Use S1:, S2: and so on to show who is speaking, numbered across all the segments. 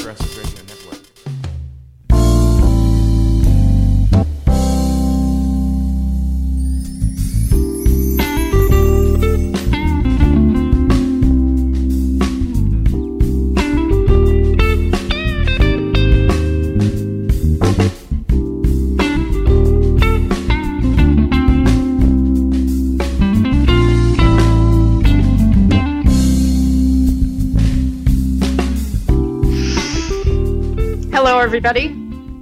S1: Progressive Radio Network.
S2: Hello, everybody.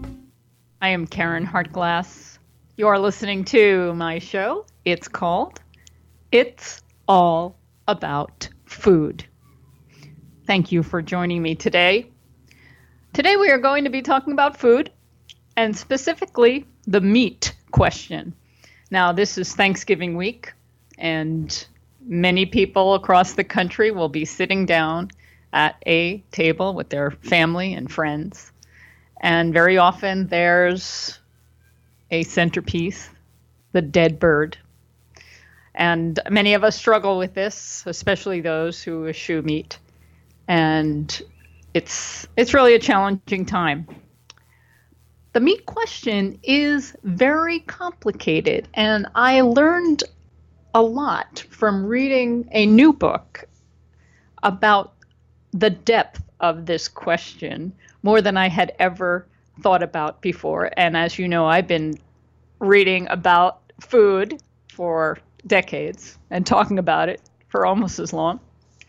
S2: I am Karen Hartglass. You are listening to my show. It's called It's All About Food. Thank you for joining me today. Today we are going to be talking about food, and specifically the meat question. Now, this is Thanksgiving week, and many people across the country will be sitting down at a table with their family and friends. And very often there's a centerpiece, the dead bird. And many of us struggle with this, especially those who eschew meat. And it's really a challenging time. The meat question is very complicated, and I learned a lot from reading a new book about the depth of this question, more than I had ever thought about before. And as you know, I've been reading about food for decades and talking about it for almost as long.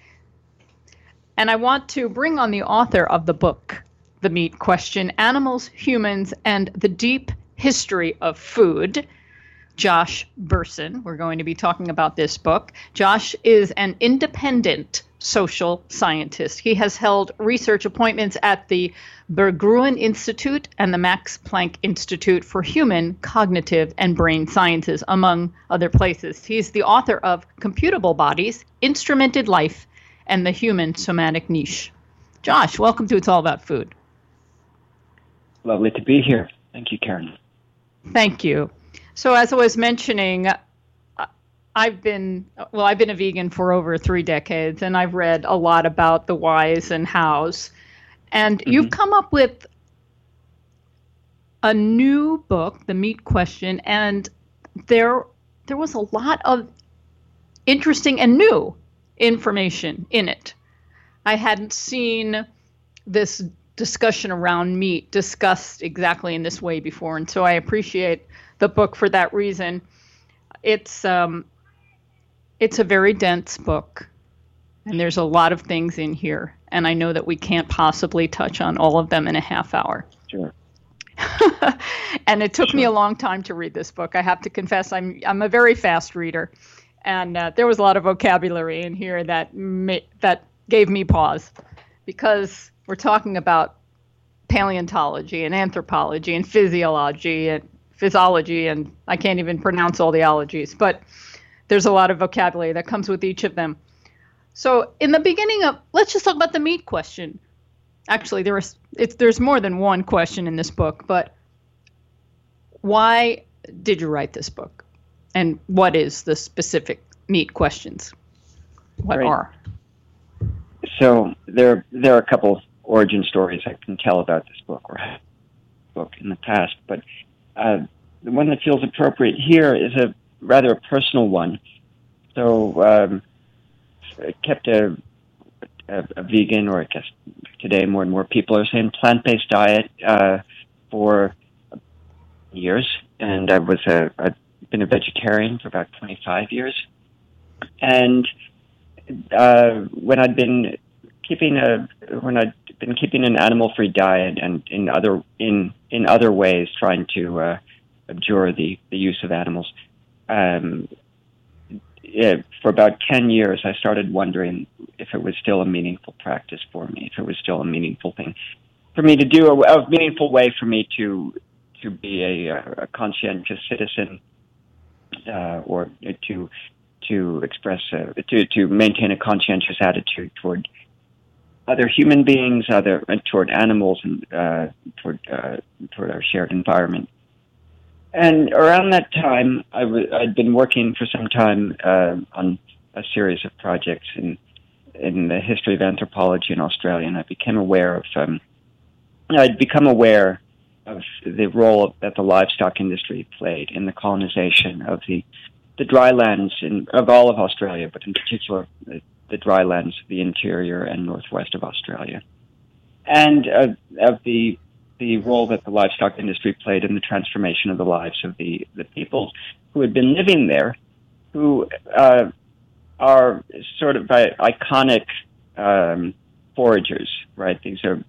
S2: And I want to bring on the author of the book, The Meat Question, Animals, Humans, and the Deep History of Food, Josh Bersin. We're going to be talking about this book. Josh is an independent social scientist. He has held research appointments at the Berggruen Institute and the Max Planck Institute for Human, Cognitive, and Brain Sciences, among other places. He's the author of Computable Bodies, Instrumented Life, and the Human Somatic Niche. Josh, welcome to It's All About Food.
S3: Lovely to be here. Thank you, Karen.
S2: Thank you. So as I was mentioning, I've been a vegan for over 3 decades, and I've read a lot about the whys and hows. And you've come up with a new book, The Meat Question, and there was a lot of interesting and new information in it. I hadn't seen this discussion around meat discussed exactly in this way before, and so I appreciate the book for that reason. It's a very dense book, and there's a lot of things in here, and I know that we can't possibly touch on all of them in a half hour.
S3: Sure.
S2: And it took me a long time to read this book. I have to confess, I'm a very fast reader, and there was a lot of vocabulary in here that gave me pause, because we're talking about paleontology and anthropology and physiology, and I can't even pronounce all the ologies, but there's a lot of vocabulary that comes with each of them. So in the beginning let's just talk about the meat question. Actually, there's more than one question in this book, but why did you write this book? And what is the specific meat questions? What are?
S3: So there are a couple origin stories I can tell about this book or book in the past, but the one that feels appropriate here is a rather personal one. So I kept a vegan, or I guess today more and more people are saying plant-based diet for years, and I've been a vegetarian for about 25 years. And when I'd been keeping an animal-free diet, and in other ways trying to abjure the use of animals, for about 10 years, I started wondering if it was still a meaningful practice for me, if it was still a meaningful thing for me to do, a meaningful way for me to be a conscientious citizen, or to express, to maintain a conscientious attitude toward other human beings, toward animals, and toward our shared environment. And around that time, I'd been working for some time on a series of projects in the history of anthropology in Australia, and I became aware of I'd become aware of the role that the livestock industry played in the colonization of the dry lands of all of Australia, but in particular the dry lands of the interior and northwest of Australia, and of the role that the livestock industry played in the transformation of the lives of the people who had been living there, who are sort of iconic foragers, right? These are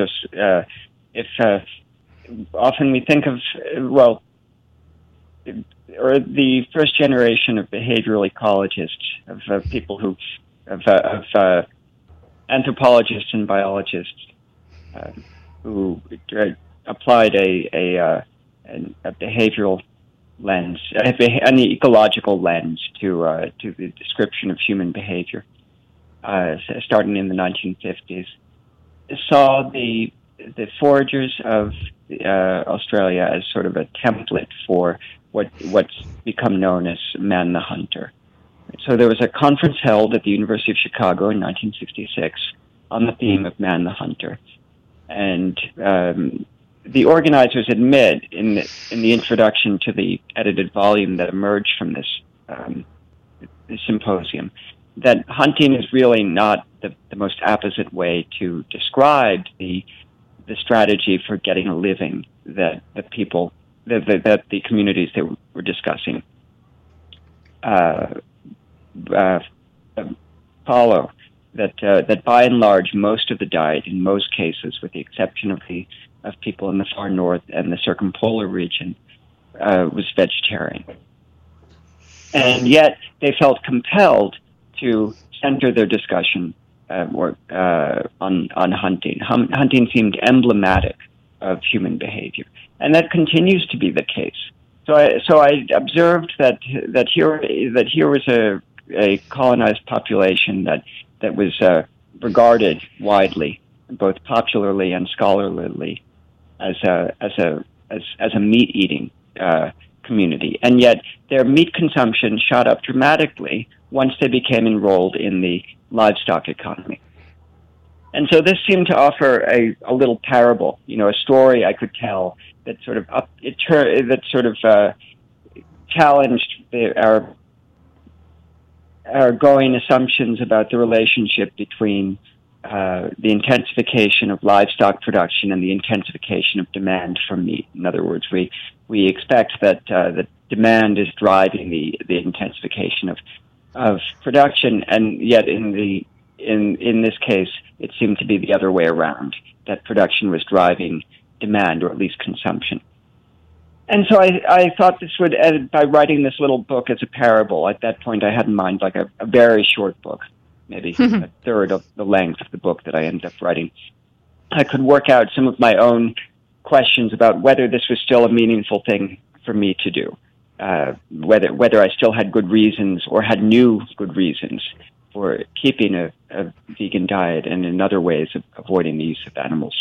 S3: often we think of or the first generation of behavioral ecologists, of people who, of anthropologists and biologists who applied a behavioral lens, an ecological lens to the description of human behavior, starting in the 1950s, saw the foragers of Australia as sort of a template for what's become known as Man the Hunter. So there was a conference held at the University of Chicago in 1966 on the theme of Man the Hunter. And the organizers admit in the introduction to the edited volume that emerged from this symposium that hunting is really not the most apposite way to describe the strategy for getting a living that the people, that the communities they were discussing follow. That by and large, most of the diet, in most cases, with the exception of people in the far north and the circumpolar region, was vegetarian. And yet they felt compelled to center their discussion on hunting. Hunting seemed emblematic of human behavior, and that continues to be the case. So I observed that here was a colonized population that was regarded widely, both popularly and scholarly, as a meat-eating community, and yet their meat consumption shot up dramatically once they became enrolled in the livestock economy. And so this seemed to offer a little parable, a story I could tell that sort of challenged our going assumptions about the relationship between the intensification of livestock production and the intensification of demand for meat. In other words, we expect that the demand is driving the intensification of production, and yet in this case, it seemed to be the other way around, that production was driving demand, or at least consumption. And so I thought this would, by writing this little book as a parable, at that point I had in mind like a very short book, maybe a third of the length of the book that I ended up writing. I could work out some of my own questions about whether this was still a meaningful thing for me to do, whether I still had good reasons or had new good reasons for keeping a vegan diet, and in other ways of avoiding the use of animals.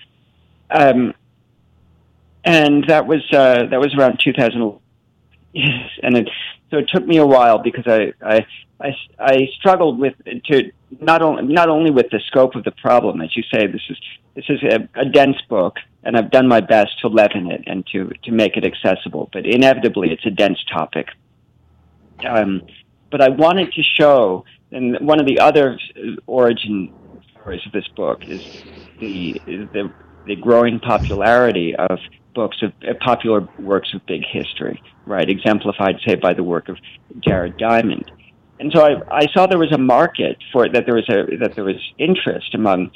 S3: And that was around 2000. Yes, and so it took me a while because I struggled with not only with the scope of the problem, as you say. This is a dense book, and I've done my best to leaven it and to make it accessible. But inevitably, it's a dense topic. But I wanted to show, and one of the other origin stories of this book is the growing popularity of popular works of big history, right? Exemplified, say, by the work of Jared Diamond. And so I saw there was a market for it, that there was interest among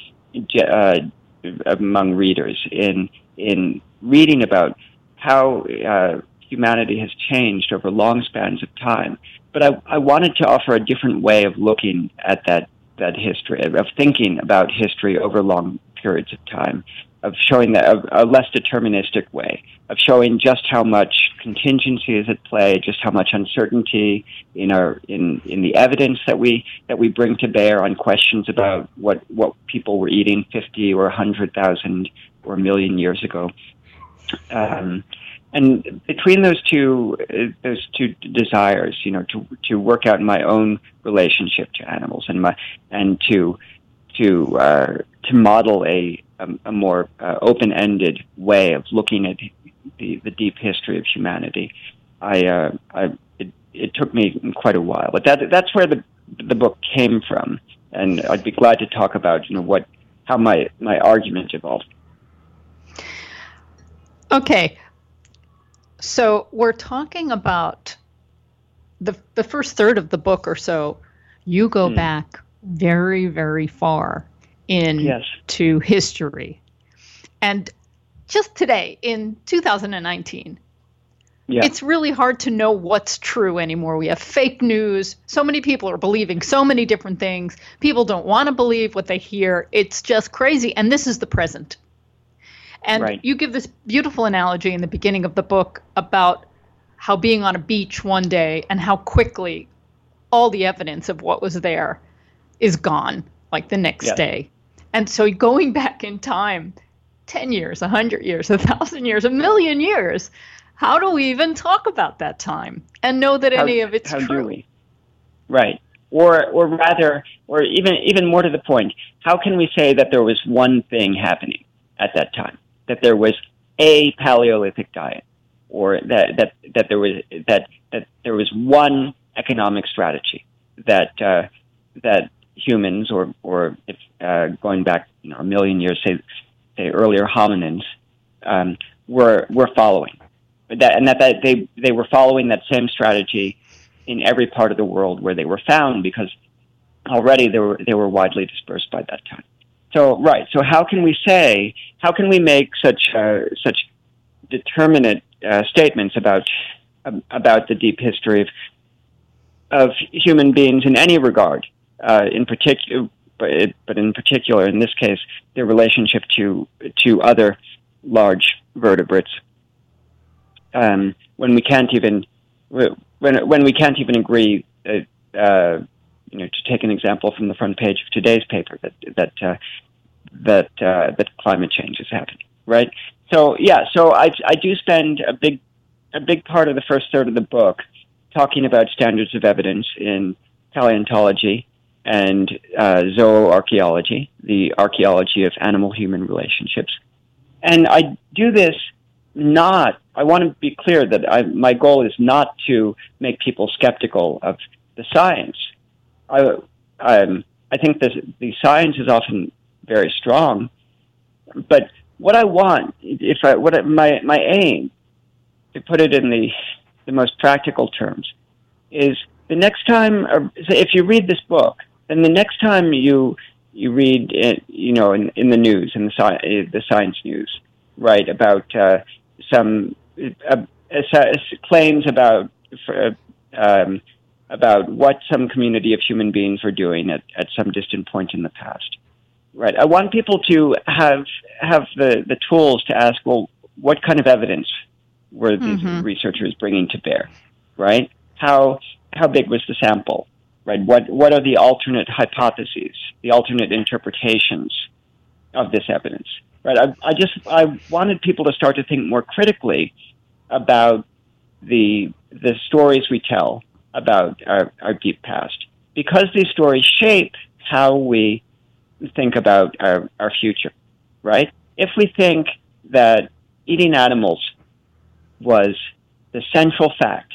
S3: readers in reading about how humanity has changed over long spans of time. But I wanted to offer a different way of looking at that history, of thinking about history over long periods of time, of showing that a less deterministic way, of showing just how much contingency is at play, just how much uncertainty in the evidence that we bring to bear on questions about what people were eating 50 or 100,000 or a million years ago. And between those two desires, to work out my own relationship to animals and to to model a more open-ended way of looking at the deep history of humanity. It took me quite a while, but that's where the book came from, and I'd be glad to talk about how my argument evolved.
S2: Okay, so we're talking about the first third of the book or so. You go back very, very far into history, and just today in 2019. Yeah. It's really hard to know what's true anymore. We have fake news. So many people are believing so many different things. People don't want to believe what they hear. It's just crazy. And this is the present. And you give this beautiful analogy in the beginning of the book about how being on a beach one day and how quickly all the evidence of what was there is gone, like the next day. And so going back in time, 10 years, 100 years, 1,000 years, 1,000,000 years, how do we even talk about that time and know that any of it's true? How do we?
S3: Right. Or rather, or even more to the point, how can we say that there was one thing happening at that time? That there was a Paleolithic diet, or that there was one economic strategy that humans, or if going back 1,000,000 years, say earlier hominins, were following. That they were following that same strategy in every part of the world where they were found, because already they were widely dispersed by that time. So how can we make such determinate statements about the deep history of human beings in any regard, in particular, but in particular in this case, their relationship to other large vertebrates? When we can't even agree, to take an example from the front page of today's paper, that climate change is happening, right? So I do spend a big part of the first third of the book talking about standards of evidence in paleontology and zooarchaeology, the archaeology of animal-human relationships, and I do this. I want to be clear that my goal is not to make people skeptical of the science. I think the science is often very strong, but what I want, my aim, to put it in the most practical terms, is the next time, if you read this book, then the next time you read it, in the news, in the science news, right, about some claims about what some community of human beings were doing at some distant point in the past. Right. I want people to have the tools to ask, well, what kind of evidence were these researchers bringing to bear? Right. How big was the sample? Right. What are the alternate hypotheses, the alternate interpretations of this evidence? Right. I wanted people to start to think more critically about the stories we tell about our deep past, because these stories shape how we think about our future, right? If we think that eating animals was the central fact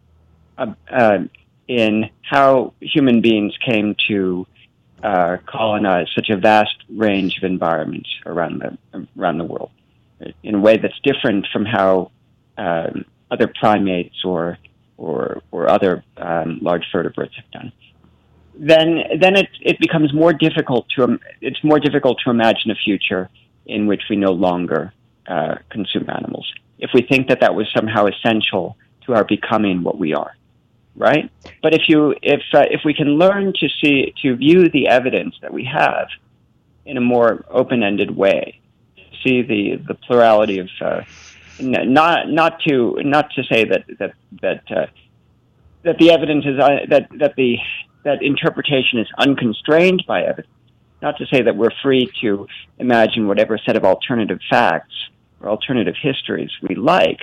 S3: in how human beings came to colonize such a vast range of environments around the world, in a way that's different from how other primates or other large vertebrates have done, then it becomes more difficult to imagine a future in which we no longer consume animals, if we think that was somehow essential to our becoming what we are, right? But if we can learn to view the evidence that we have in a more open-ended way, see the plurality of not to say that the evidence is that interpretation is unconstrained by evidence. Not to say that we're free to imagine whatever set of alternative facts or alternative histories we like,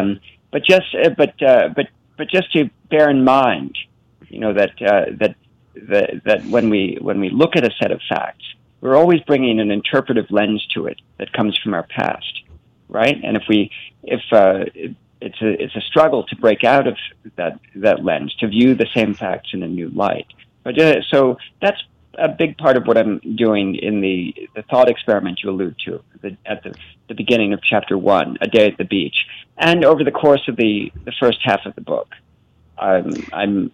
S3: but just to bear in mind, that that when we look at a set of facts, we're always bringing an interpretive lens to it that comes from our past, right? And it's a struggle to break out of that lens, to view the same facts in a new light. But so that's a big part of what I'm doing in the thought experiment you allude to at the beginning of chapter 1, A Day at the Beach, and over the course of the first half of the book. I'm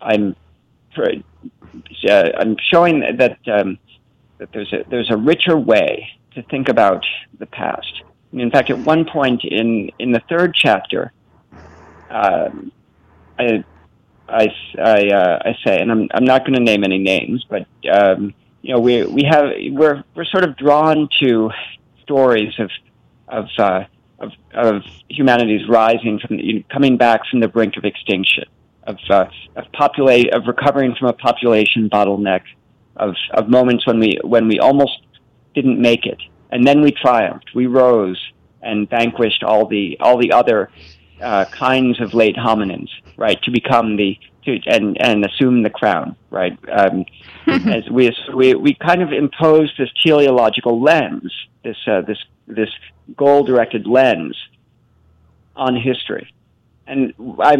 S3: showing that there's a richer way to think about the past. In fact, at one point in the third chapter, I say, and I'm not going to name any names, but we're sort of drawn to stories of humanity's rising coming back from the brink of extinction, of recovering from a population bottleneck, of moments when we almost didn't make it, and then we triumphed, we rose and vanquished all the other kinds of late hominins, right? To become and assume the crown, right? As we kind of impose this teleological lens, this goal-directed lens on history, and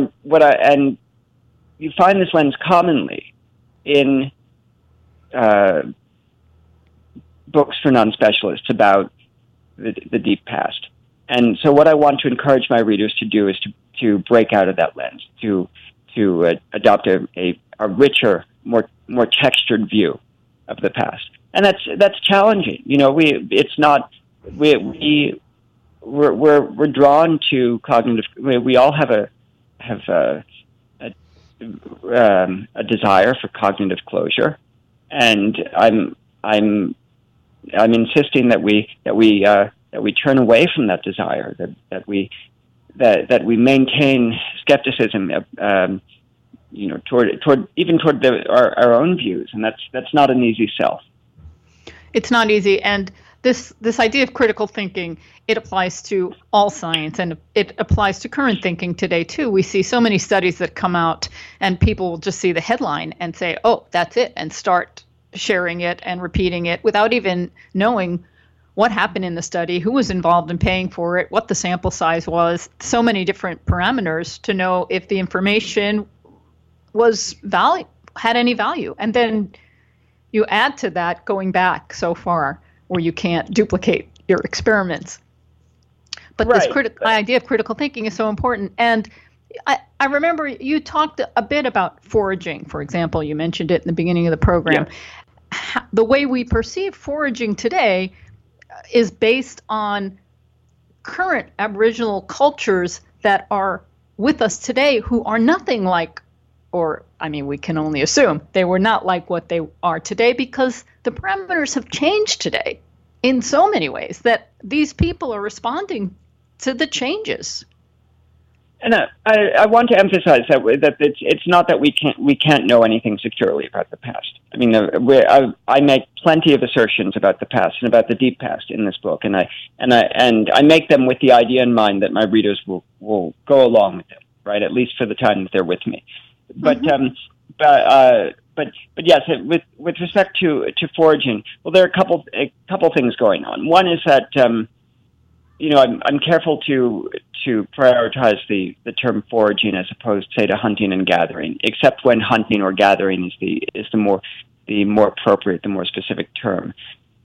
S3: you find this lens commonly in books for non-specialists about the deep past. And so what I want to encourage my readers to do is to break out of that lens, to adopt a richer, more textured view of the past. And that's challenging. We're drawn to cognitive. We all have a desire for cognitive closure, and I'm insisting that we turn away from that desire, that we maintain skepticism, toward our own views, and that's not an easy sell.
S2: It's not easy, and this idea of critical thinking, it applies to all science, and it applies to current thinking today too. We see so many studies that come out, and people will just see the headline and say, "Oh, that's it," and start sharing it and repeating it without even knowing what happened in the study, who was involved in paying for it, what the sample size was, so many different parameters to know if the information had any value. And then you add to that going back so far where you can't duplicate your experiments. But right. This idea of critical thinking is so important. And I remember you talked a bit about foraging, for example. You mentioned it in the beginning of the program. Yeah. The way we perceive foraging today is based on current Aboriginal cultures that are with us today who are nothing like, we can only assume they were not like what they are today, because the parameters have changed today in so many ways that these people are responding to the changes.
S3: And I want to emphasize that it's not that we can't know anything securely about the past. I mean, I make plenty of assertions about the past and about the deep past in this book, and I make them with the idea in mind that my readers will go along with them, right? At least for the time that they're with me. But but yes, with respect to foraging, well, there are a couple things going on. One is that I'm careful to prioritize the term foraging as opposed, say, to hunting and gathering, except when hunting or gathering is the more appropriate, the more specific term.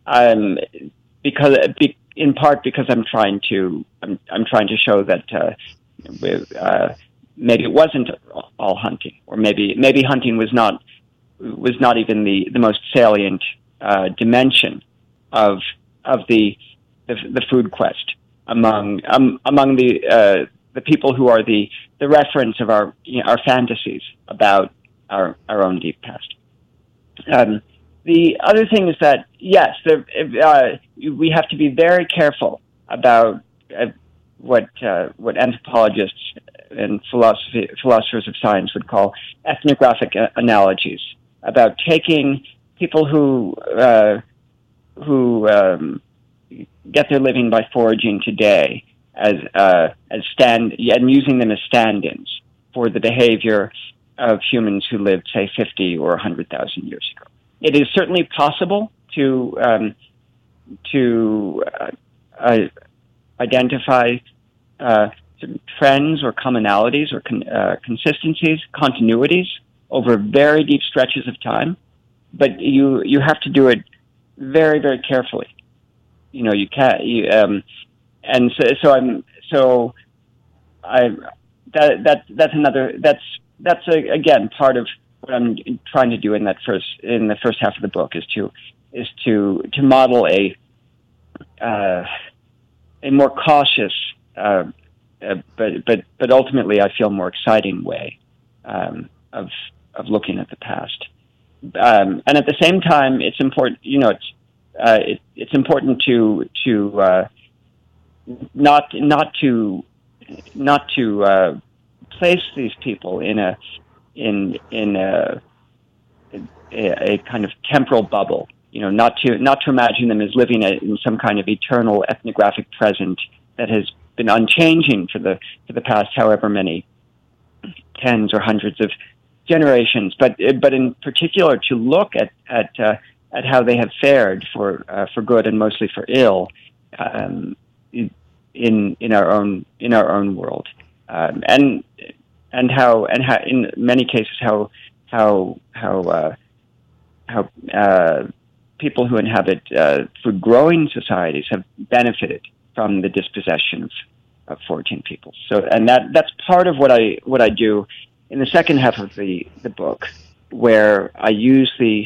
S3: In part because I'm trying to show that maybe it wasn't all hunting, or maybe hunting was not even the most salient dimension of the food quest among the people who are the reference of our fantasies about our own deep past. The other thing is that yes, we have to be very careful about what anthropologists and philosophers of science would call ethnographic analogies, about taking people who get their living by foraging today and using them as stand-ins for the behavior of humans who lived, say, 50 or 100,000 years ago. It is certainly possible to identify trends or commonalities or consistencies, continuities over very deep stretches of time, but you have to do it very, very carefully. You know, you can't. That's again part of what I'm trying to do in the first half of the book is to model a more cautious, but ultimately I feel more exciting way of looking at the past. And at the same time, it's important. You know, it's important to not to place these people in a kind of temporal bubble. You know, not to imagine them as living in some kind of eternal ethnographic present that has been unchanging for the past however many tens or hundreds of generations, but in particular to look at how they have fared for good and mostly for ill in our own world, and how in many cases how people who inhabit food-growing societies have benefited from the dispossession of 14 peoples. So, and that's part of what I do in the second half of the book, where I use the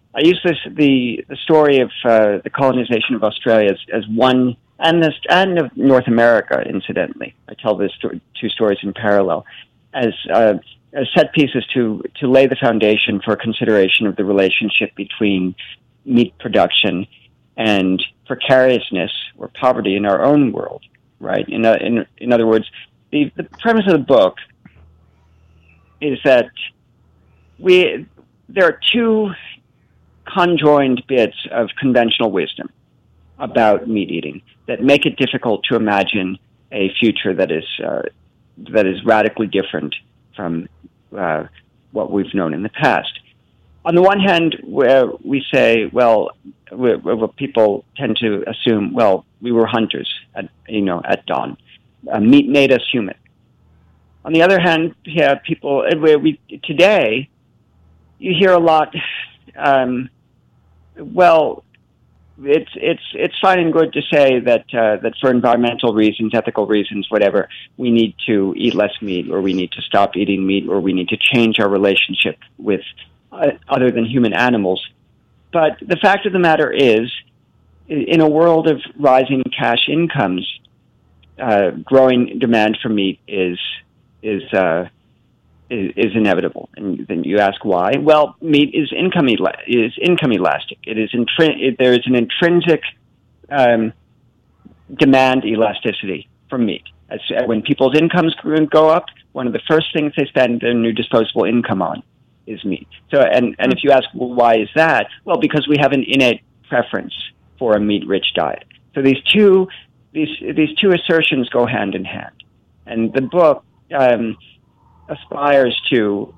S3: story of the colonization of Australia as one, and of North America, incidentally. I tell these two stories in parallel as set pieces to lay the foundation for consideration of the relationship between meat production and precariousness or poverty in our own world, right? In other words, the premise of the book is that there are two conjoined bits of conventional wisdom about meat eating that make it difficult to imagine a future that is radically different from what we've known in the past. On the one hand, where we say, well, people tend to assume, well, we were hunters at dawn. Meat made us human. On the other hand, people today, you hear a lot. It's fine and good to say that for environmental reasons, ethical reasons, whatever, we need to eat less meat, or we need to stop eating meat, or we need to change our relationship with other than human animals. But the fact of the matter is, in a world of rising cash incomes, growing demand for meat is inevitable. And then you ask why? Well, meat is income elastic. There is an intrinsic demand elasticity for meat. When people's incomes go up, one of the first things they spend their new disposable income on is meat. So, and if you ask, well, why is that? Well, because we have an innate preference for a meat-rich diet. So these two assertions go hand in hand, and the book aspires to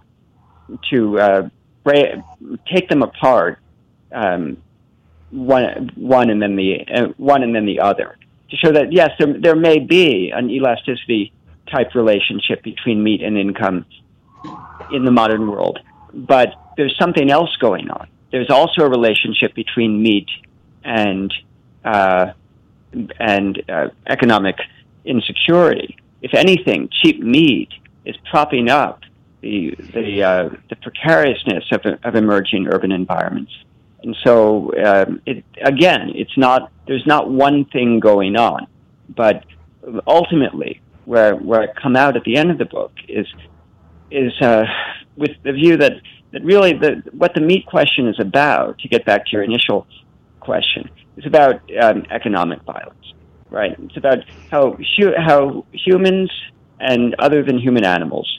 S3: take them apart, one and then the other, to show that yes, there may be an elasticity type relationship between meat and income in the modern world, but there's something else going on. There's also a relationship between meat and economic insecurity. If anything, cheap meat is propping up the precariousness of emerging urban environments. And so, there's not one thing going on, but ultimately, where I come out at the end of the book is with the view that really what the meat question is about, to get back to your initial question, is about economic violence, right? It's about how humans and other than human animals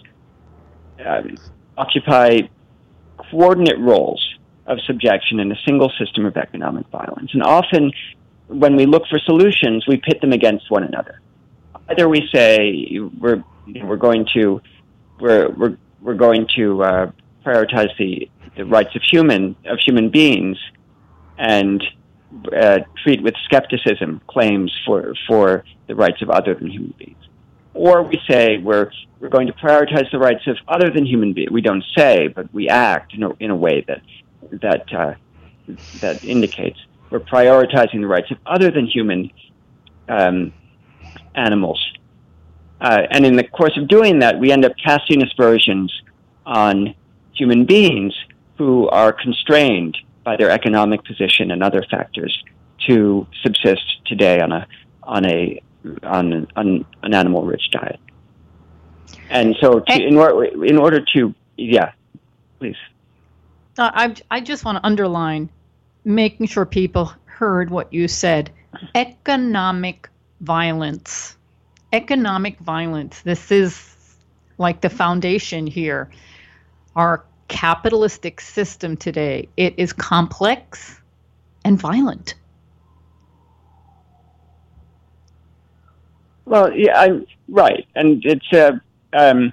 S3: occupy coordinate roles of subjection in a single system of economic violence. And often, when we look for solutions, we pit them against one another. Either we say we're we're going to prioritize the rights of human beings and treat with skepticism claims for the rights of other than human beings. Or we say we're going to prioritize the rights of other than human beings. We don't say, but we act in a way that indicates we're prioritizing the rights of other than human animals. And in the course of doing that, we end up casting aspersions on human beings who are constrained by their economic position and other factors to subsist today on an animal-rich diet. And so, in order to, yeah, please.
S2: I just want to underline, making sure people heard what you said. Economic violence. Economic violence. This is like the foundation here. Our capitalistic system today, it is complex and violent.
S3: Well, yeah, I'm right, and it's there are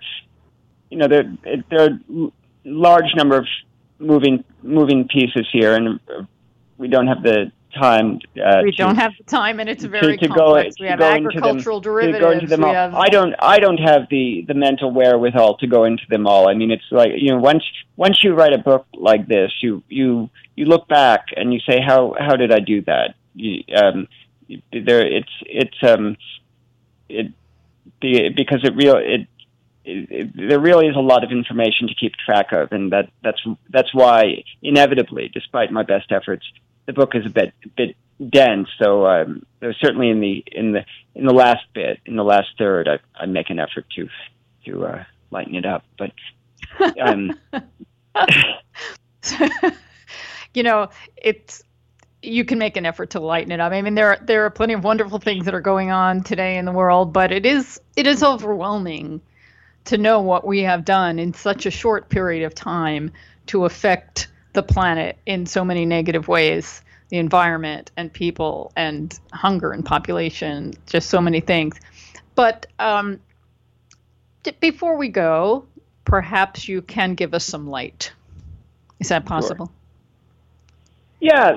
S3: large number of moving pieces here, and we don't have the time.
S2: We don't have the time, and it's very complex. We have agricultural derivatives.
S3: I don't have the mental wherewithal to go into them all. I mean, it's like, once you write a book like this, you look back and you say, how did I do that? Because there really is a lot of information to keep track of, and that's why inevitably, despite my best efforts, the book is a bit dense. So there's certainly in the last bit, in the last third, I make an effort to lighten it up. But
S2: you can make an effort to lighten it up. I mean, there are plenty of wonderful things that are going on today in the world, but it is overwhelming to know what we have done in such a short period of time to affect the planet in so many negative ways, the environment and people and hunger and population, just so many things. But before we go, perhaps you can give us some light. Is that possible?
S3: Sure. Yeah,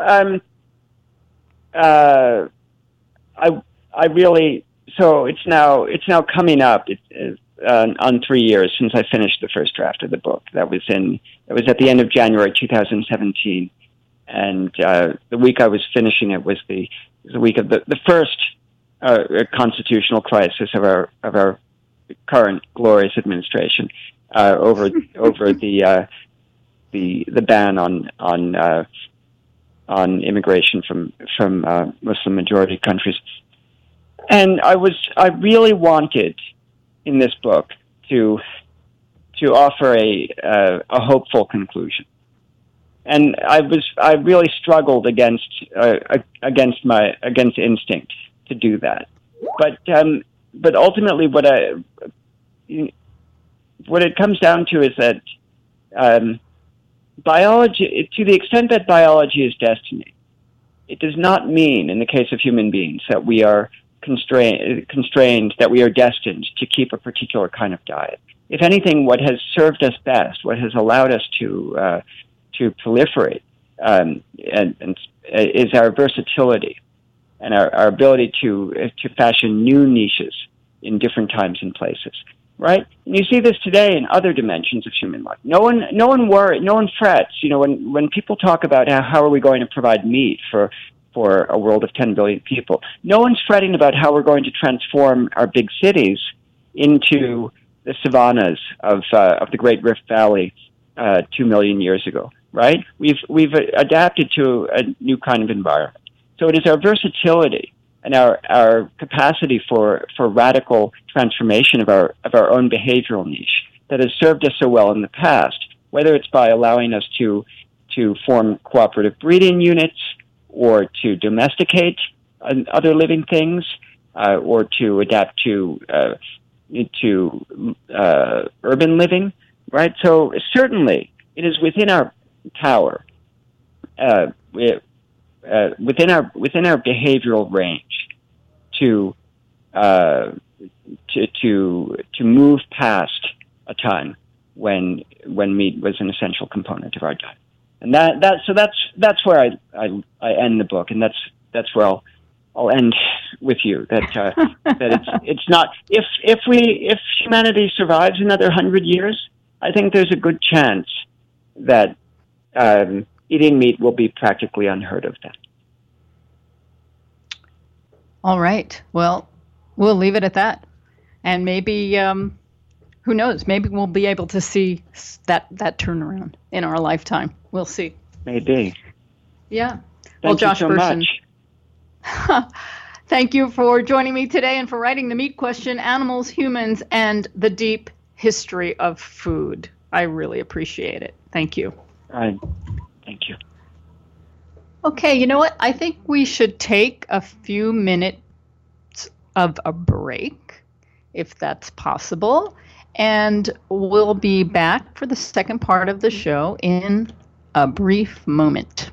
S3: I really, so it's now coming up on 3 years since I finished the first draft of the book. That was at the end of January 2017, and the week I was finishing it was the week of the first constitutional crisis of our current glorious administration over the ban on immigration from Muslim majority countries. And I really wanted in this book to offer a hopeful conclusion. And I really struggled against instinct to do that. But ultimately what it comes down to is that biology, to the extent that biology is destiny, it does not mean, in the case of human beings, that we are constrained, that we are destined to keep a particular kind of diet. If anything, what has served us best, what has allowed us to proliferate, and is our versatility and our ability to fashion new niches in different times and places. Right, and you see this today in other dimensions of human life. No one frets. When people talk about how are we going to provide meat for a world of 10 billion people, no one's fretting about how we're going to transform our big cities into the savannas of the Great Rift Valley 2 million years ago. Right, we've adapted to a new kind of environment. So it is our versatility and our capacity for radical transformation of our own behavioral niche that has served us so well in the past, whether it's by allowing us to form cooperative breeding units or to domesticate other living things or to adapt to urban living, right? So certainly it is within our power, within our behavioral range to move past a time when meat was an essential component of our diet. And that's where I end the book, and that's where I'll end with you. That it's not, if humanity survives another 100 years, I think there's a good chance that eating meat will be practically unheard of then.
S2: All right. Well, we'll leave it at that. And maybe, who knows, maybe we'll be able to see that turnaround in our lifetime. We'll see.
S3: Maybe.
S2: Yeah.
S3: Thank
S2: Josh
S3: you so
S2: Bersin,
S3: much.
S2: Thank you for joining me today and for writing The Meat Question, Animals, Humans, and the Deep History of Food. I really appreciate it. Thank you.
S3: Thank you.
S2: Okay, you know what? I think we should take a few minutes of a break, if that's possible. And we'll be back for the second part of the show in a brief moment.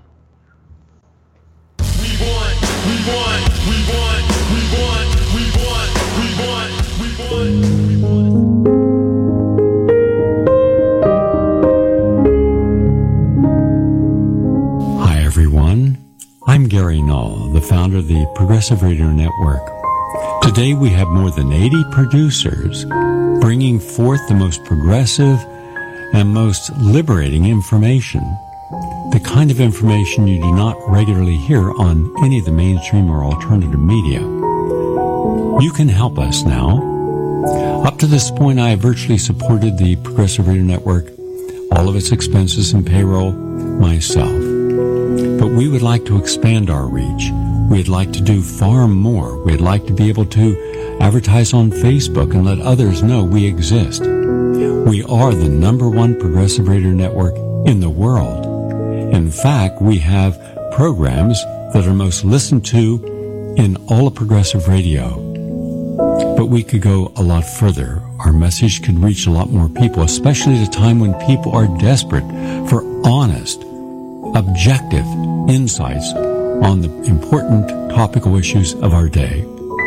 S1: Hi, everyone. I'm Gary Null, the founder of the Progressive Radio Network. Today we have more than 80 producers bringing forth the most progressive and most liberating information, the kind of information you do not regularly hear on any of the mainstream or alternative media. You can help us now. Up to this point, I have virtually supported the Progressive Radio Network, all of its expenses and payroll, myself. But we would like to expand our reach. We'd like to do far more. We'd like to be able to advertise on Facebook and let others know we exist. We are the #1 progressive radio network in the world. In fact, we have programs that are most listened to in all of progressive radio. But we could go a lot further. Our message could reach a lot more people, especially at a time when people are desperate for honest, objective insights on the important topical issues of our day.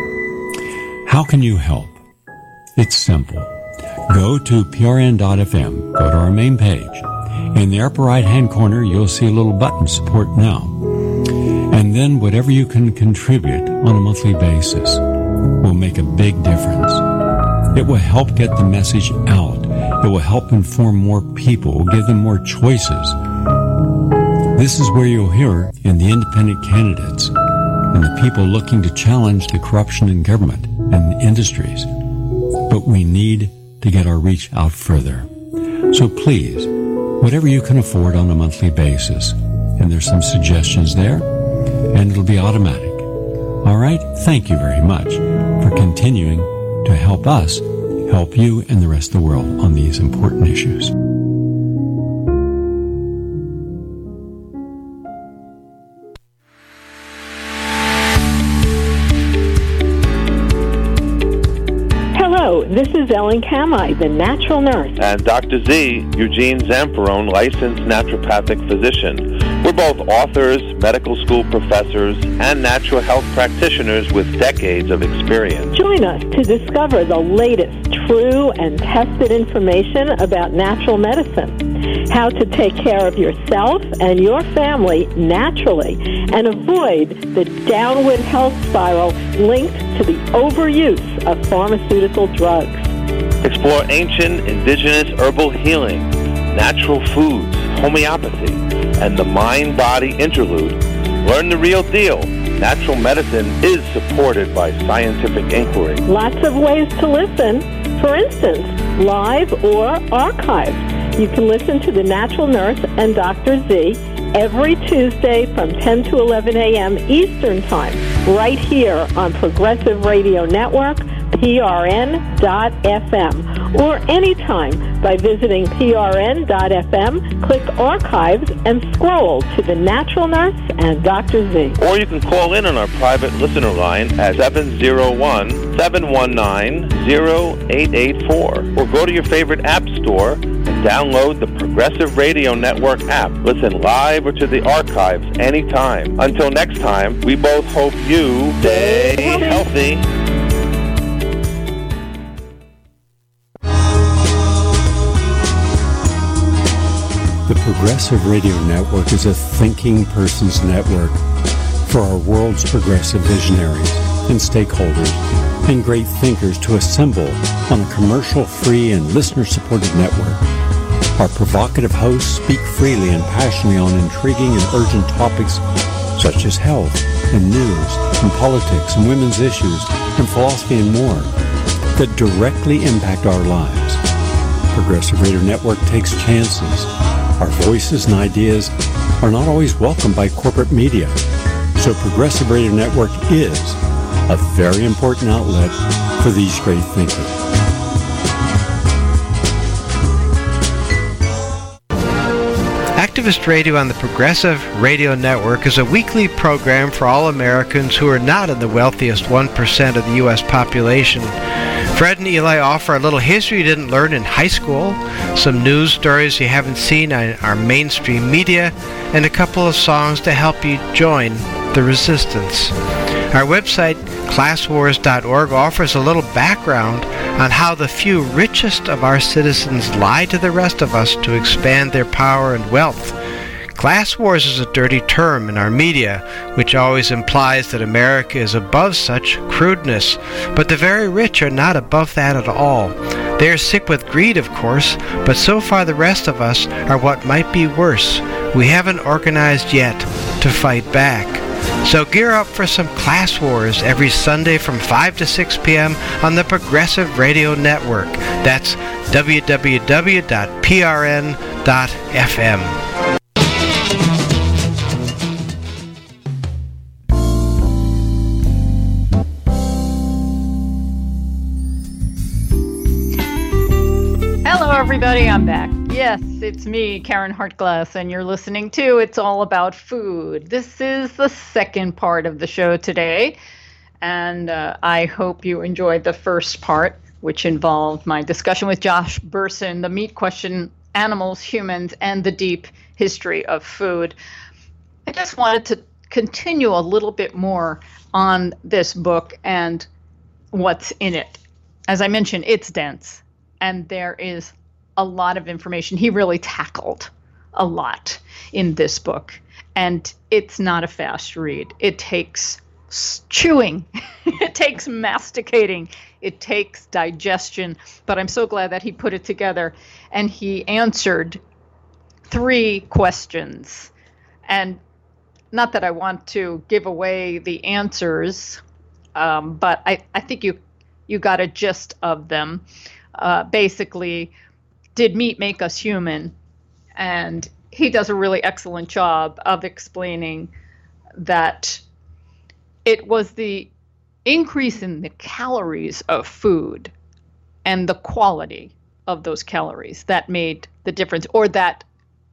S1: How can you help? It's simple. Go to prn.fm, go to our main page. In the upper right-hand corner, you'll see a little button, Support Now. And then whatever you can contribute on a monthly basis will make a big difference. It will help get the message out. It will help inform more people, will give them more choices. This is where you'll hear in the independent candidates and the people looking to challenge the corruption in government and industries. But we need to get our reach out further. So please, whatever you can afford on a monthly basis, and there's some suggestions there, and it'll be automatic. All right? Thank you very much for continuing to help us help you and the rest of the world on these important issues.
S4: This is Ellen Kamai, the natural nurse.
S5: And Dr. Z, Eugene Zamperone, licensed naturopathic physician. We're both authors, medical school professors, and natural health practitioners with decades of experience.
S4: Join us to discover the latest true and tested information about natural medicine, how to take care of yourself and your family naturally, and avoid the downward health spiral linked to the overuse of pharmaceutical drugs.
S5: Explore ancient indigenous herbal healing, natural foods, homeopathy, and the mind-body interlude. Learn the real deal. Natural medicine is supported by scientific inquiry.
S4: Lots of ways to listen. For instance, live or archived. You can listen to The Natural Nurse and Dr. Z every Tuesday from 10 to 11 a.m. Eastern Time, right here on Progressive Radio Network, prn.fm, or anytime by visiting prn.fm, click Archives, and scroll to The Natural Nurse and Dr. Z.
S5: Or you can call in on our private listener line at 701-719-0884, or go to your favorite app store and download the Progressive Radio Network app. Listen live or to the archives anytime. Until next time, we both hope you stay healthy.
S1: Progressive Radio Network is a thinking person's network for our world's progressive visionaries and stakeholders and great thinkers to assemble on a commercial-free and listener-supported network. Our provocative hosts speak freely and passionately on intriguing and urgent topics such as health and news and politics and women's issues and philosophy and more that directly impact our lives. Progressive Radio Network takes chances. Our voices and ideas are not always welcomed by corporate media. So Progressive Radio Network is a very important outlet for these great thinkers.
S6: Activist Radio on the Progressive Radio Network is a weekly program for all Americans who are not in the wealthiest 1% of the U.S. population. Fred and Eli offer a little history you didn't learn in high school, some news stories you haven't seen on our mainstream media, and a couple of songs to help you join the resistance. Our website, classwars.org, offers a little background on how the few richest of our citizens lie to the rest of us to expand their power and wealth. Class wars is a dirty term in our media, which always implies that America is above such crudeness, but the very rich are not above that at all. They are sick with greed, of course, but so far the rest of us are what might be worse. We haven't organized yet to fight back. So gear up for some class wars every Sunday from 5 to 6 p.m. on the Progressive Radio Network. That's www.prn.fm.
S2: Hello, everybody. I'm back. Yes, it's me, Karen Hartglass, and you're listening to It's All About Food. This is the second part of the show today, and I hope you enjoyed the first part, which involved my discussion with Josh Bersin, the meat question, animals, humans, and the deep history of food. I just wanted to continue a little bit more on this book and what's in it. As I mentioned, it's dense, and there is a lot of information. He really tackled a lot in this book, and it's not a fast read. It takes chewing, it takes masticating, it takes digestion, but I'm so glad that he put it together, and he answered 3 questions. And not that I want to give away the answers, but I think you got a gist of them. Basically, did meat make us human? And he does a really excellent job of explaining that it was the increase in the calories of food and the quality of those calories that made the difference, or that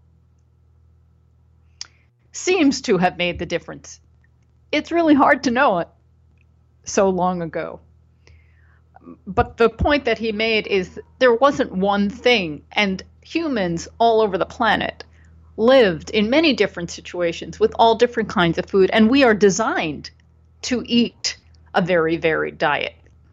S2: seems to have made the difference. It's really hard to know it so long ago. But the point that he made is there wasn't one thing, and humans all over the planet lived in many different situations with all different kinds of food, and we are designed to eat a very varied diet.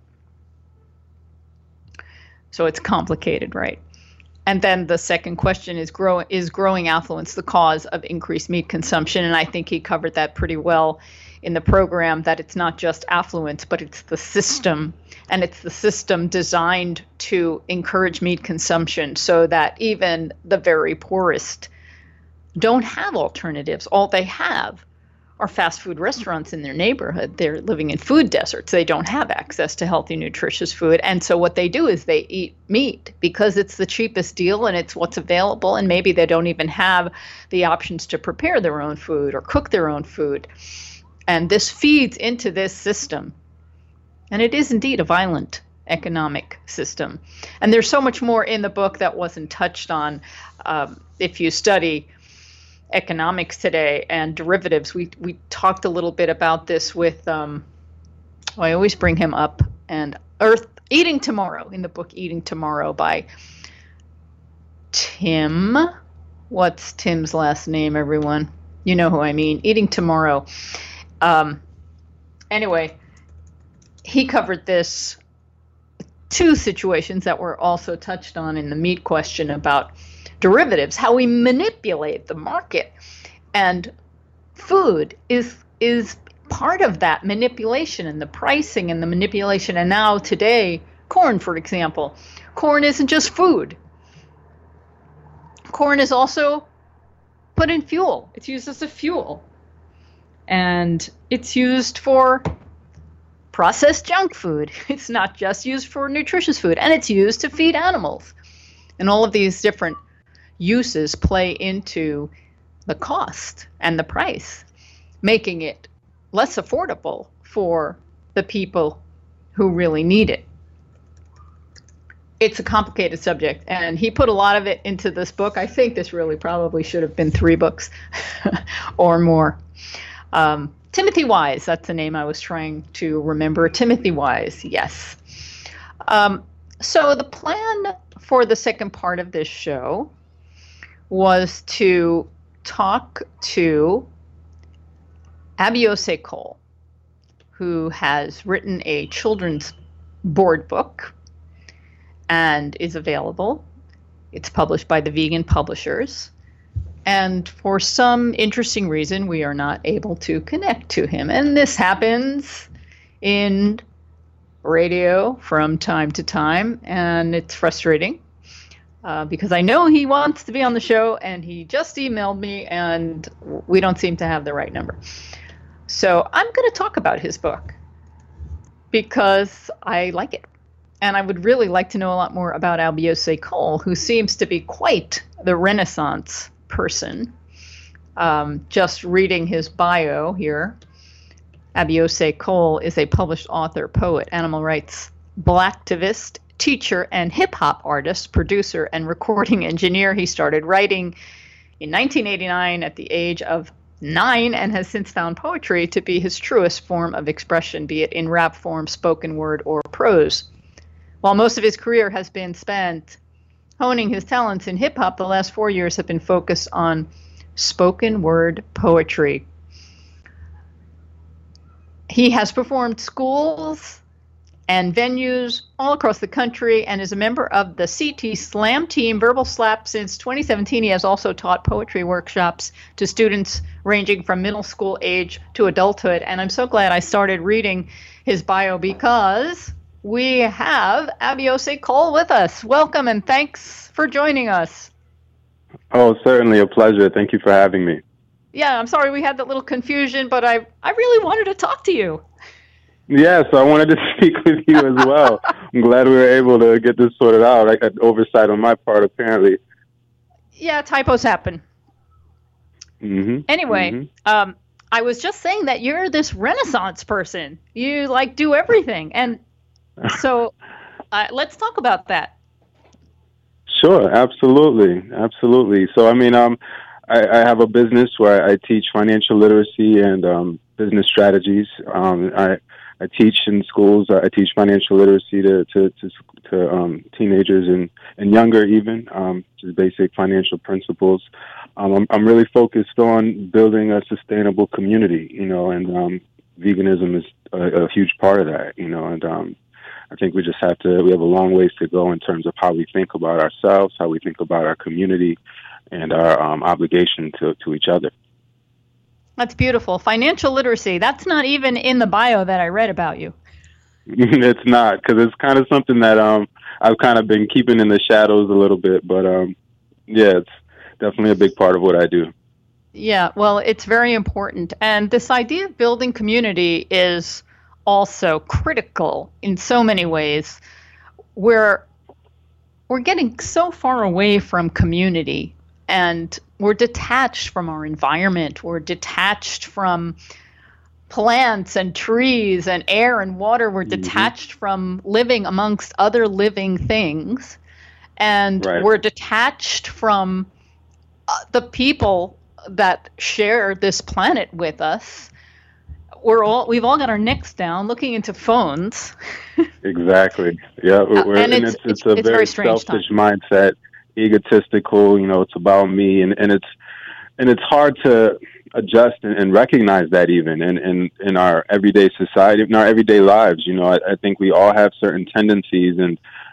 S2: So it's complicated, right? And then the second question is growing affluence the cause of increased meat consumption? And I think he covered that pretty well in the program, that it's not just affluence, but it's the system. And it's the system designed to encourage meat consumption so that even the very poorest don't have alternatives. All they have are fast food restaurants in their neighborhood. They're living in food deserts. They don't have access to healthy, nutritious food. And so what they do is they eat meat because it's the cheapest deal and it's what's available. And maybe they don't even have the options to prepare their own food or cook their own food. And this feeds into this system. And it is indeed a violent economic system. And there's so much more in the book that wasn't touched on. If you study economics today and derivatives, we talked a little bit about this with, I always bring him up, and Eating Tomorrow, in the book Eating Tomorrow by Tim. What's Tim's last name, everyone? You know who I mean. Eating Tomorrow. Anyway, he covered this 2 situations that were also touched on in the meat question about derivatives, how we manipulate the market. And food is part of that manipulation, and the pricing and the manipulation. And now today, corn, for example. Corn isn't just food. Corn is also put in fuel. It's used as a fuel. And it's used for processed junk food. It's not just used for nutritious food. And it's used to feed animals. And all of these different uses play into the cost and the price, making it less affordable for the people who really need it. It's a complicated subject, and he put a lot of it into this book. I think this really probably should have been 3 books or more. Timothy Wise, that's the name I was trying to remember. Timothy Wise, yes. So the plan for the second part of this show was to talk to Abiose Cole, who has written a children's board book and is available. It's published by the Vegan Publishers. And for some interesting reason, we are not able to connect to him. And this happens in radio from time to time, and it's frustrating because I know he wants to be on the show, and he just emailed me, and we don't seem to have the right number. So I'm going to talk about his book because I like it. And I would really like to know a lot more about Abiose Cole, who seems to be quite the Renaissance person. Just reading his bio here, Abiose Cole is a published author, poet, animal rights blacktivist, teacher, and hip-hop artist, producer, and recording engineer. He started writing in 1989 at the age of 9 and has since found poetry to be his truest form of expression, be it in rap form, spoken word, or prose. While most of his career has been spent honing his talents in hip-hop, the last 4 years have been focused on spoken word poetry. He has performed schools and venues all across the country and is a member of the CT Slam team, Verbal Slap, since 2017. He has also taught poetry workshops to students ranging from middle school age to adulthood. And I'm so glad I started reading his bio because we have Abiose Cole with us. Welcome and thanks for joining us.
S7: Oh, certainly a pleasure. Thank you for having me.
S2: Yeah, I'm sorry we had that little confusion, but I really wanted to talk to you.
S7: Yeah, so I wanted to speak with you as well. I'm glad we were able to get this sorted out. I got oversight on my part, apparently.
S2: Yeah, typos happen.
S7: Mm-hmm.
S2: Anyway,
S7: mm-hmm.
S2: I was just saying that you're this Renaissance person. You, do everything. And so let's talk about that.
S7: Sure, absolutely. Absolutely. So, I have a business where I teach financial literacy and business strategies. I teach in schools. I teach financial literacy to teenagers and younger even, just basic financial principles. I'm really focused on building a sustainable community, and veganism is a huge part of that, and I think we have a long ways to go in terms of how we think about ourselves, how we think about our community, and our obligation to each other.
S2: That's beautiful. Financial literacy, that's not even in the bio that I read about you.
S7: It's not, because it's kind of something that I've kind of been keeping in the shadows a little bit. But, yeah, it's definitely a big part of what I do.
S2: Yeah, well, it's very important. And this idea of building community is also critical in so many ways. We're getting so far away from community, and we're detached from our environment. We're detached from plants and trees and air and water. We're detached from living amongst other living things. And we're detached from the people that share this planet with us. We've all got our necks down looking into phones.
S7: Exactly. Yeah.
S2: And it's
S7: a very selfish mindset. Egotistical, it's about me, and it's hard to adjust and recognize that even in our everyday society, in our everyday lives. I think we all have certain tendencies, and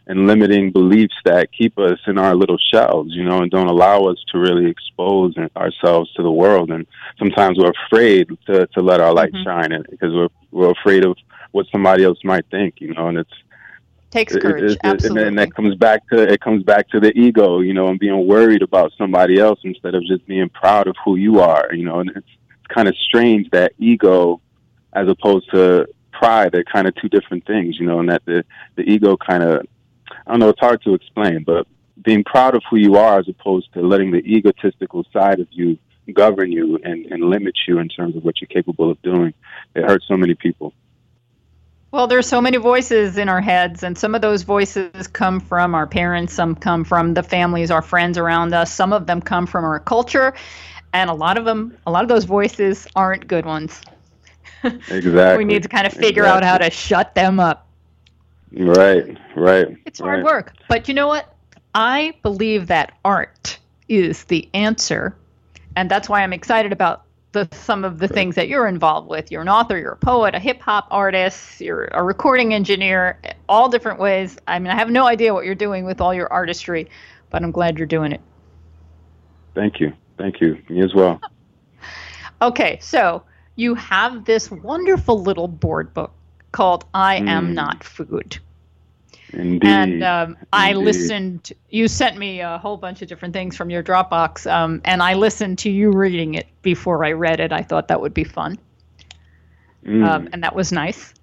S7: and limiting beliefs that keep us in our little shells, you know, and don't allow us to really expose ourselves to the world. And sometimes we're afraid to let our light shine, and because we're afraid of what somebody else might think, you know, and
S2: takes courage, absolutely.
S7: And that comes back to the ego, you know, and being worried about somebody else instead of just being proud of who you are, you know. And it's kind of strange that ego, as opposed to pride, they're kind of two different things, you know, and that the ego kind of, I don't know, it's hard to explain, but being proud of who you are as opposed to letting the egotistical side of you govern you and limit you in terms of what you're capable of doing. It hurts so many people.
S2: Well, there's so many voices in our heads, and some of those voices come from our parents, some come from the families, our friends around us, some of them come from our culture, and a lot of those voices aren't good ones.
S7: Exactly.
S2: We need to kind of figure out how to shut them up.
S7: Right.
S2: It's hard work. But you know what? I believe that art is the answer, and that's why I'm excited about some of the things that you're involved with. You're an author, you're a poet, a hip-hop artist, you're a recording engineer, all different ways. I mean, I have no idea what you're doing with all your artistry, but I'm glad you're doing it.
S7: Thank you. Me as well.
S2: Okay, so you have this wonderful little board book called I Am Not Food.
S7: Indeed.
S2: And I listened, you sent me a whole bunch of different things from your Dropbox, and I listened to you reading it before I read it. I thought that would be fun. And that was nice.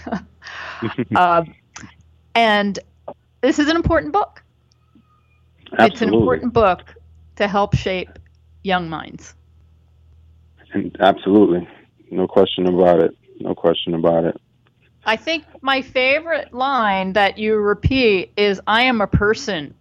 S2: And this is an important book.
S7: Absolutely.
S2: It's an important book to help shape young minds.
S7: And absolutely. No question about it. I
S2: think my favorite line that you repeat is, I am a person.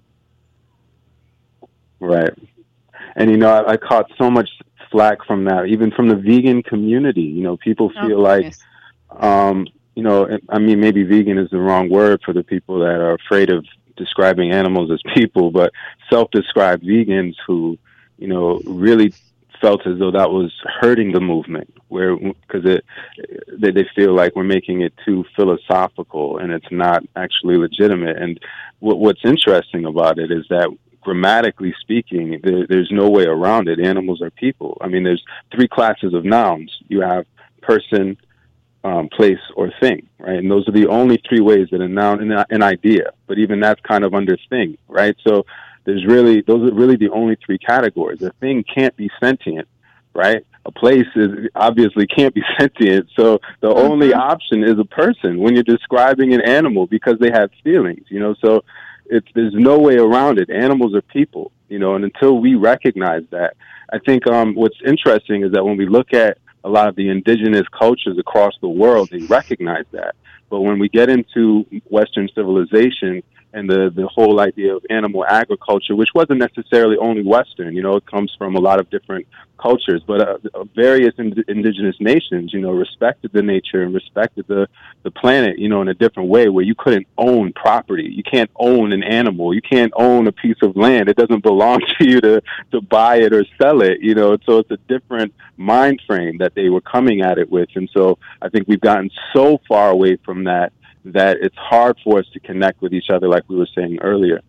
S7: Right. And, you know, I caught so much flack from that, even from the vegan community. You know, people feel like, you know, I mean, maybe vegan is the wrong word for the people that are afraid of describing animals as people, but self-described vegans who, you know, really felt as though that was hurting the movement, because they feel like we're making it too philosophical and it's not actually legitimate. And what's interesting about it is that grammatically speaking, there's no way around it. Animals are people. I mean, there's 3 classes of nouns. You have person, place, or thing, right? And those are the only 3 ways that a noun, an idea, but even that's kind of under thing, right? So those are really the only 3 categories. A thing can't be sentient, right? A place obviously can't be sentient. So the only option is a person when you're describing an animal, because they have feelings, you know. So there's no way around it. Animals are people, you know, and until we recognize that, I think what's interesting is that when we look at a lot of the indigenous cultures across the world, they recognize that. But when we get into Western civilization and the whole idea of animal agriculture, which wasn't necessarily only Western, you know, it comes from a lot of different cultures, but various indigenous nations, you know, respected the nature and respected the planet, you know, in a different way, where you couldn't own property. You can't own an animal. You can't own a piece of land. It doesn't belong to you to buy it or sell it, you know. So it's a different mind frame that they were coming at it with. And so I think we've gotten so far away from that it's hard for us to connect with each other, like we were saying earlier.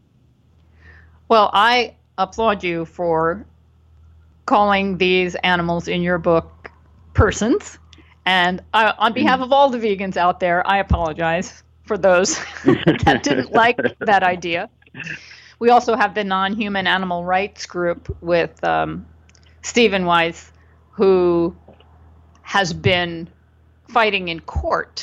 S2: Well, I applaud you for calling these animals in your book persons. And on behalf of all the vegans out there, I apologize for those that didn't like that idea. We also have the non-human animal rights group with Stephen Weiss, who has been fighting in court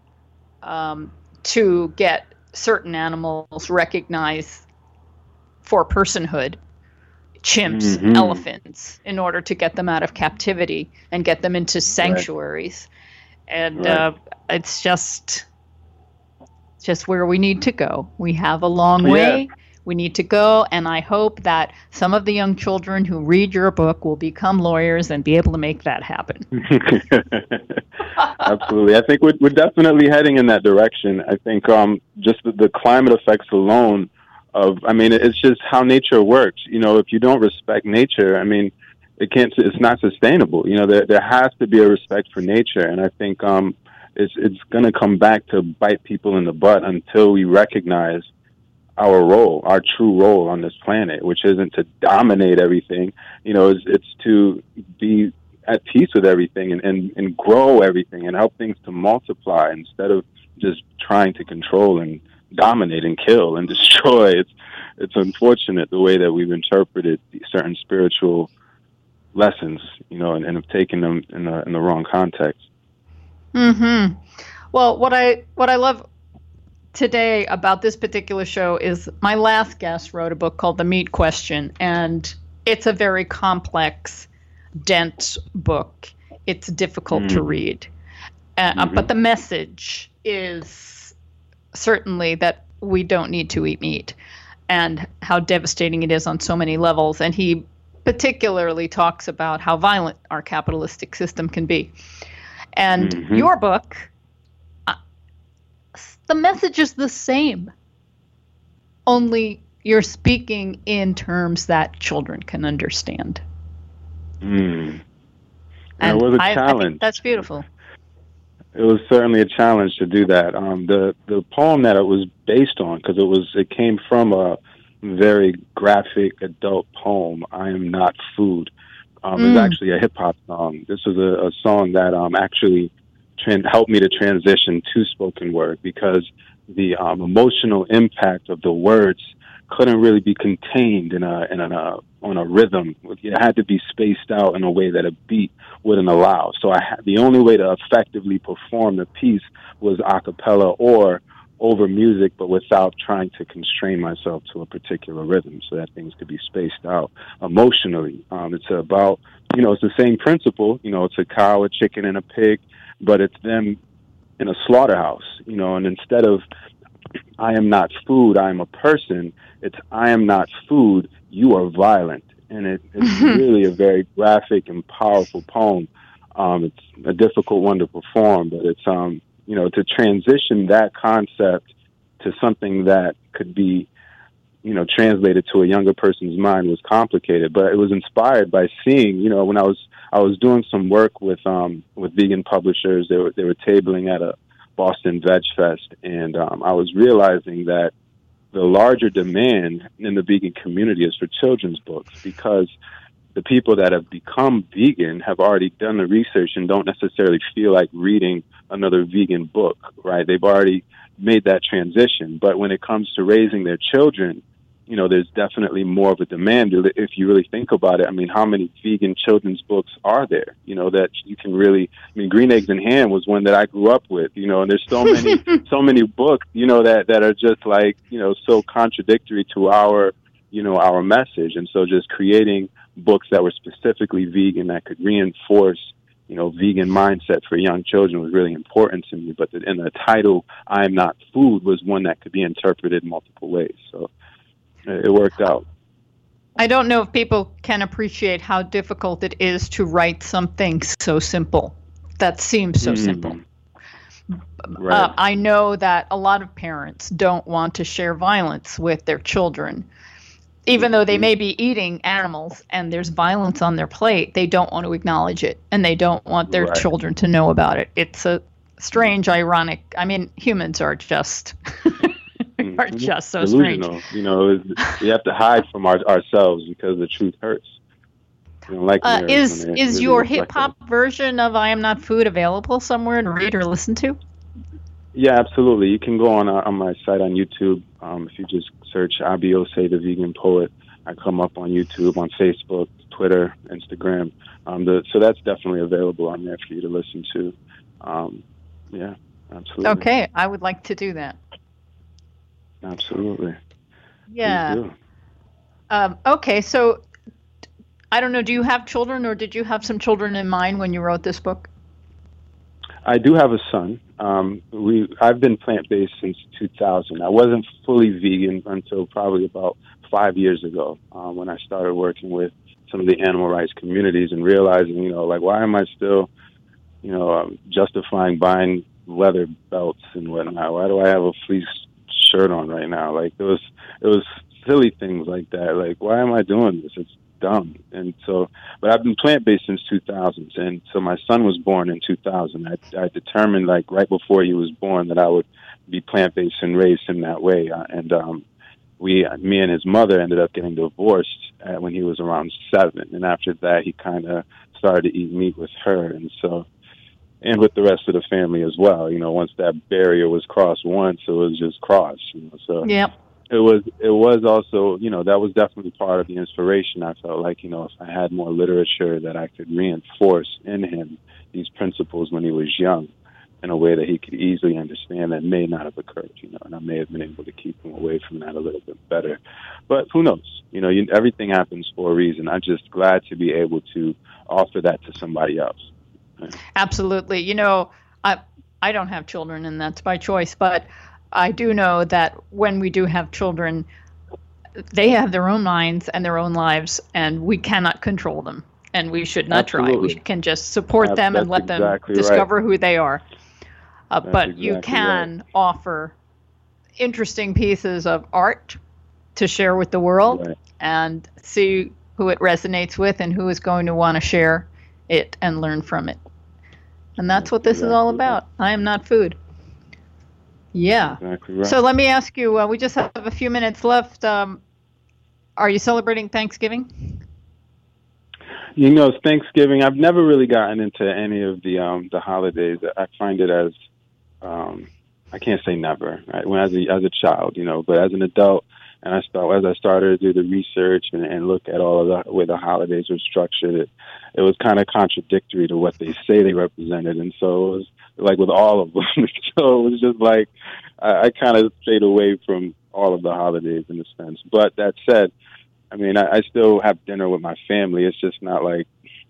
S2: to get certain animals recognized for personhood, chimps, elephants, in order to get them out of captivity and get them into sanctuaries. Right. And it's just where we need to go. We have a long way. We need to go, and I hope that some of the young children who read your book will become lawyers and be able to make that happen.
S7: Absolutely. I think we're definitely heading in that direction. I think just the climate effects alone it's just how nature works. You know, if you don't respect nature, I mean, it's not sustainable. You know, there has to be a respect for nature. And I think it's going to come back to bite people in the butt until we recognize our role, our true role on this planet, which isn't to dominate everything. It's to be at peace with everything and grow everything and help things to multiply instead of just trying to control and dominate and kill and destroy. It's unfortunate the way that we've interpreted certain spiritual lessons, and have taken them in the wrong context.
S2: Mm-hmm. Well, what I love today about this particular show is my last guest wrote a book called The Meat Question, and it's a very complex, dense book. It's difficult to read. But the message is certainly that we don't need to eat meat and how devastating it is on so many levels. And he particularly talks about how violent our capitalistic system can be. And your book, the message is the same, only you're speaking in terms that children can understand.
S7: And it was a challenge.
S2: I think that's beautiful.
S7: It was certainly a challenge to do that. The poem that it was based on, because it came from a very graphic adult poem, "I Am Not Food," is actually a hip hop song. This was a song that actually helped me to transition to spoken word, because the emotional impact of the words couldn't really be contained on a rhythm. It had to be spaced out in a way that a beat wouldn't allow. So the only way to effectively perform the piece was a cappella or over music, but without trying to constrain myself to a particular rhythm, so that things could be spaced out emotionally. It's about, it's the same principle. It's a cow, a chicken, and a pig, but it's them in a slaughterhouse, and instead of "I am not food, I am a person," it's "I am not food, you are violent." And it's really a very graphic and powerful poem. It's a difficult one to perform, but it's, to transition that concept to something that could be, translated to a younger person's mind was complicated. But it was inspired by seeing, when I was doing some work with vegan publishers. They were tabling at a Boston Veg Fest, and I was realizing that the larger demand in the vegan community is for children's books, because the people that have become vegan have already done the research and don't necessarily feel like reading another vegan book, right? They've already made that transition. But when it comes to raising their children, there's definitely more of a demand. If you really think about it, I mean, how many vegan children's books are there, that you can really, Green Eggs and Ham was one that I grew up with, and there's so many, so many books, that are just like, so contradictory to our message. And so just creating books that were specifically vegan that could reinforce, vegan mindset for young children was really important to me. But in the title, "I Am Not Food," was one that could be interpreted multiple ways. So it worked out.
S2: I don't know if people can appreciate how difficult it is to write something so simple. That seems so simple.
S7: Right.
S2: I know that a lot of parents don't want to share violence with their children. Even though they may be eating animals and there's violence on their plate, they don't want to acknowledge it, and they don't want their children to know about it. It's a strange, ironic. Humans are just so
S7: delusional.
S2: strange.
S7: We have to hide from ourselves because the truth hurts.
S2: Is your hip hop version of "I Am Not Food" available somewhere to read or listen to?
S7: Yeah, absolutely. You can go on my site on YouTube. If you just search Abiose the Vegan Poet, I come up on YouTube, on Facebook, Twitter, Instagram. So that's definitely available on there for you to listen to. Yeah, absolutely.
S2: Okay, I would like to do that.
S7: Absolutely.
S2: Yeah. Okay, so I don't know, do you have children, or did you have some children in mind when you wrote this book?
S7: I do have a son. I've been plant-based since 2000. I wasn't fully vegan until probably about 5 years ago, when I started working with some of the animal rights communities and realizing, why am I still, justifying buying leather belts and whatnot? Why do I have a fleece shirt on right now? It was silly things like that. Why am I doing this? dumb. And so, but I've been plant-based since 2000. And so my son was born in 2000. I determined, like, right before he was born that I would be plant-based and raised him that way. Me and his mother ended up getting divorced when he was around 7. And after that, he kind of started to eat meat with her. And so, and with the rest of the family as well. You know, once that barrier was crossed once, it was just crossed. You know, so
S2: yep.
S7: It was also, you know, that was definitely part of the inspiration. I felt like, you know, if I had more literature that I could reinforce in him these principles when he was young in a way that he could easily understand, that may not have occurred, you know, and I may have been able to keep him away from that a little bit better. But who knows? You know, everything happens for a reason. I'm just glad to be able to offer that to somebody else.
S2: Absolutely. You know, I don't have children, and that's by choice, but I do know that when we do have children, they have their own minds and their own lives, and we cannot control them, and we should not try. We can just support them and let them discover who they are. But you can offer interesting pieces of art to share with the world and see who it resonates with and who is going to want to share it and learn from it. And that's what this is all about. I am not food. Yeah.
S7: Exactly right.
S2: So let me ask you, we just have a few minutes left. Are you celebrating Thanksgiving?
S7: You know, it's Thanksgiving. I've never really gotten into any of the holidays. I find it as, I can't say never, right? When as a child, you know, but as an adult, and as I started to do the research and look at all of the way the holidays were structured, it was kind of contradictory to what they say they represented. And so it was like with all of them. So it was just like, I kind of stayed away from all of the holidays in a sense. But that said, I mean, I still have dinner with my family. It's just not like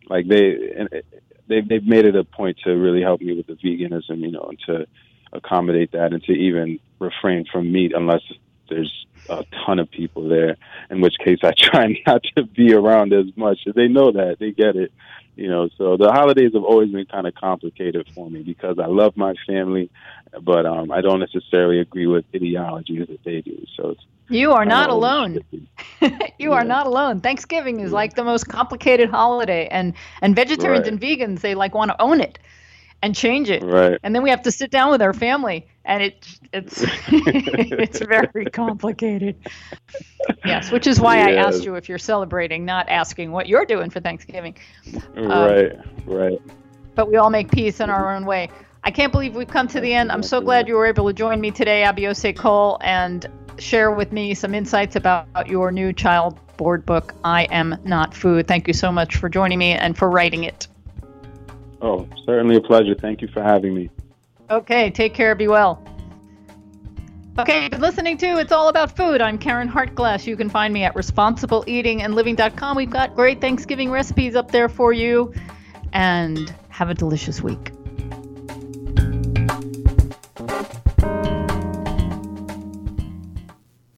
S7: they've made it a point to really help me with the veganism, you know, and to accommodate that and to even refrain from meat unless there's a ton of people there, in which case I try not to be around as much. They know that. They get it. You know, so the holidays have always been kind of complicated for me because I love my family, but I don't necessarily agree with ideologies that they do. So
S2: you are not alone. You are not alone. Thanksgiving is like the most complicated holiday, and vegetarians and vegans, they like want to own it and change it.
S7: Right.
S2: And then we have to sit down with our family, and it's it's very complicated. Yes, which is why I asked you if you're celebrating, not asking what you're doing for Thanksgiving.
S7: Right.
S2: But we all make peace in our own way. I can't believe we've come to the end. I'm so glad you were able to join me today, Abiose Cole, and share with me some insights about your new child board book, I Am Not Food. Thank you so much for joining me and for writing it.
S7: Oh, certainly a pleasure. Thank you for having me.
S2: Okay, take care. Be well. Okay, you've been listening to It's All About Food. I'm Karen Hartglass. You can find me at responsibleeatingandliving.com. We've got great Thanksgiving recipes up there for you. And have a delicious week.